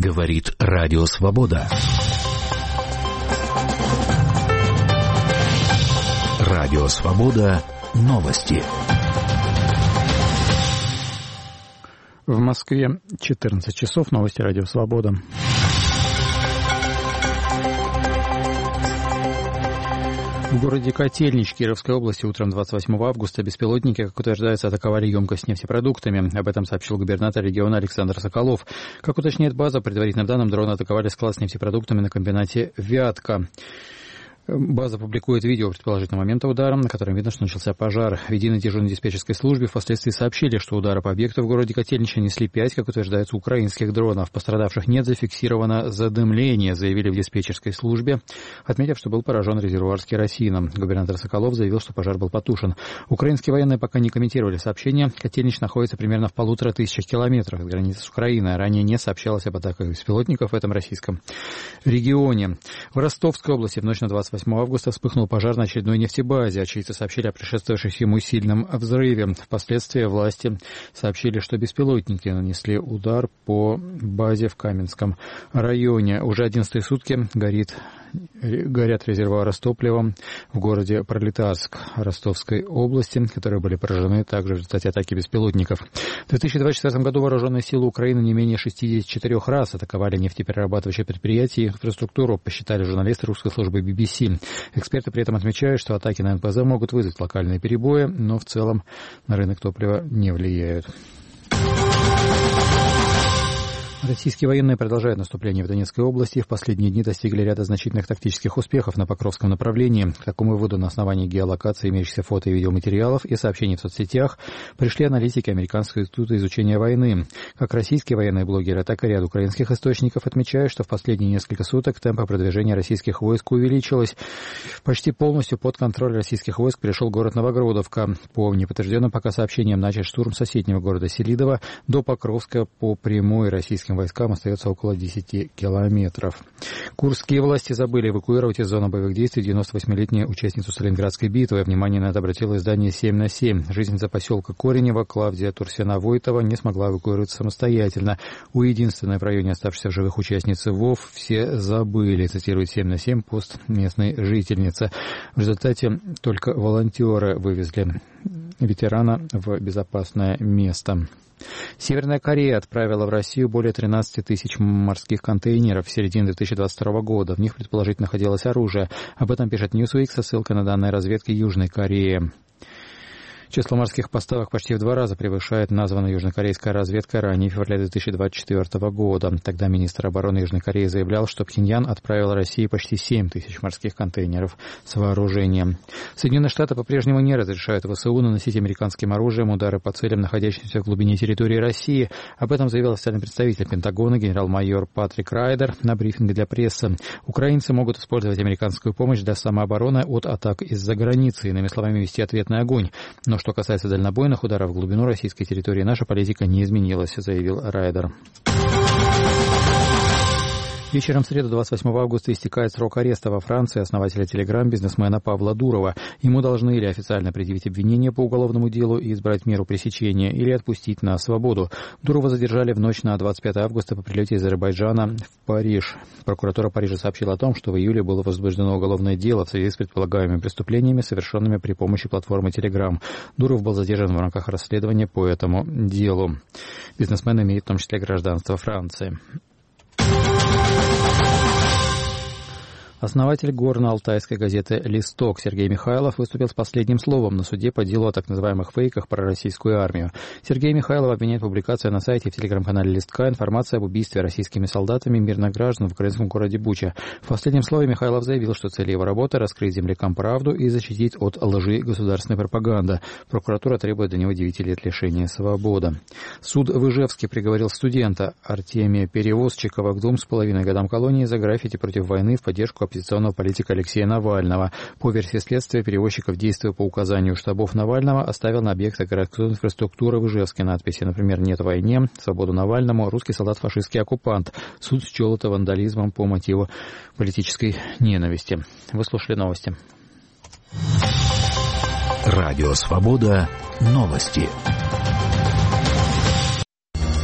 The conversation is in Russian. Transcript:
Говорит Радио Свобода. Радио Свобода. Новости. В Москве 14 часов. Новости Радио Свобода. В городе Котельнич Кировской области утром 28 августа беспилотники, как утверждается, атаковали емкость с нефтепродуктами. Об этом сообщил губернатор региона Александр Соколов. Как уточняет база, по предварительным данным, дроны атаковали склад с нефтепродуктами на комбинате «Вятка». База публикует видео предположительного момента удара, на котором видно, что начался пожар. В единой дежурной диспетчерской службе впоследствии сообщили, что удары по объекту в городе Котельнич несли 5, как утверждается, украинских дронов. Пострадавших нет, зафиксировано задымление, заявили в диспетчерской службе, отметив, что был поражен резервуар с керосином. Губернатор Соколов заявил, что пожар был потушен. Украинские военные пока не комментировали сообщение. Котельнич находится примерно в 1500 километрах от границы с Украиной. Ранее не сообщалось об атаках беспилотников в этом российском регионе. В Ростовской области в ночь на 28 августа вспыхнул пожар на очередной нефтебазе. Очевидцы сообщили о предшествовавшем ему сильном взрыве. Впоследствии власти сообщили, что беспилотники нанесли удар по базе в Каменском районе. Уже 11-е сутки горят резервуары с топливом в городе Пролетарск Ростовской области, которые были поражены также в результате атаки беспилотников. В 2024 году вооруженные силы Украины не менее 64 раз атаковали нефтеперерабатывающие предприятия и инфраструктуру, посчитали журналисты русской службы BBC. Эксперты при этом отмечают, что атаки на НПЗ могут вызвать локальные перебои, но в целом на рынок топлива не влияют. Российские военные продолжают наступление в Донецкой области и в последние дни достигли ряда значительных тактических успехов на Покровском направлении. К такому выводу на основании геолокации имеющихся фото и видеоматериалов и сообщений в соцсетях пришли аналитики Американского института изучения войны. Как российские военные блогеры, так и ряд украинских источников отмечают, что в последние несколько суток темп продвижения российских войск увеличилось. Почти полностью под контроль российских войск перешел город Новогродовка. По неподтвержденным пока сообщениям, начат штурм соседнего города Селидово. До Покровска по прямой российским войскам остается около 10 километров. Курские власти забыли эвакуировать из зоны боевых действий 98-летнюю участницу Сталинградской битвы. Внимание на это обратило издание «7/7». Жительница поселка Коренево Клавдия Турсина-Войтова не смогла эвакуироваться самостоятельно. У единственной в районе оставшихся в живых участницы ВОВ все забыли, цитирует «7/7» пост местной жительницы. В результате только волонтеры вывезли ветерана в безопасное место. Северная Корея отправила в Россию более 13 тысяч морских контейнеров в середине 2022 года. В них, предположительно, находилось оружие. Об этом пишет Newsweek со ссылкой на данные разведки Южной Кореи. Число морских поставок почти в 2 раза превышает названная южнокорейская разведка ранее, в феврале 2024 года. Тогда министр обороны Южной Кореи заявлял, что Пхеньян отправил России почти 7 тысяч морских контейнеров с вооружением. Соединенные Штаты по-прежнему не разрешают ВСУ наносить американским оружием удары по целям, находящимся в глубине территории России. Об этом заявил официальный представитель Пентагона генерал-майор Патрик Райдер на брифинге для прессы. Украинцы могут использовать американскую помощь для самообороны от атак из-за границы, иными словами, вести ответный огонь. Но что касается дальнобойных ударов в глубину российской территории, наша политика не изменилась, заявил Райдер. Вечером в среду 28 августа истекает срок ареста во Франции основателя Telegram бизнесмена Павла Дурова. Ему должны или официально предъявить обвинение по уголовному делу и избрать меру пресечения, или отпустить на свободу. Дурова задержали в ночь на 25 августа по прилете из Азербайджана в Париж. Прокуратура Парижа сообщила о том, что в июле было возбуждено уголовное дело в связи с предполагаемыми преступлениями, совершенными при помощи платформы Telegram. Дуров был задержан в рамках расследования по этому делу. Бизнесмен имеет в том числе гражданство Франции. Основатель горно-алтайской газеты «Листок» Сергей Михайлов выступил с последним словом на суде по делу о так называемых фейках про российскую армию. Сергей Михайлов обвиняет публикацию на сайте и в телеграм-канале «Листка» информации об убийстве российскими солдатами мирных граждан в украинском городе Буча. В последнем слове Михайлов заявил, что цель его работы – раскрыть землякам правду и защитить от лжи государственной пропаганды. Прокуратура требует для него 9 лет лишения свободы. Суд в Ижевске приговорил студента Артемия Перевозчикова к 2,5 годам колонии за граффити против войны в поддержку оппозиционного политика Алексея Навального. По версии следствия, Перевозчиков, действуя по указанию штабов Навального, оставил на объектах городской инфраструктуры в Ижевске надписи, например, «Нет войне», «Свободу Навальному», «Русский солдат, фашистский оккупант». Суд счел это вандализмом по мотиву политической ненависти. Вы слушали новости. Радио «Свобода». Новости.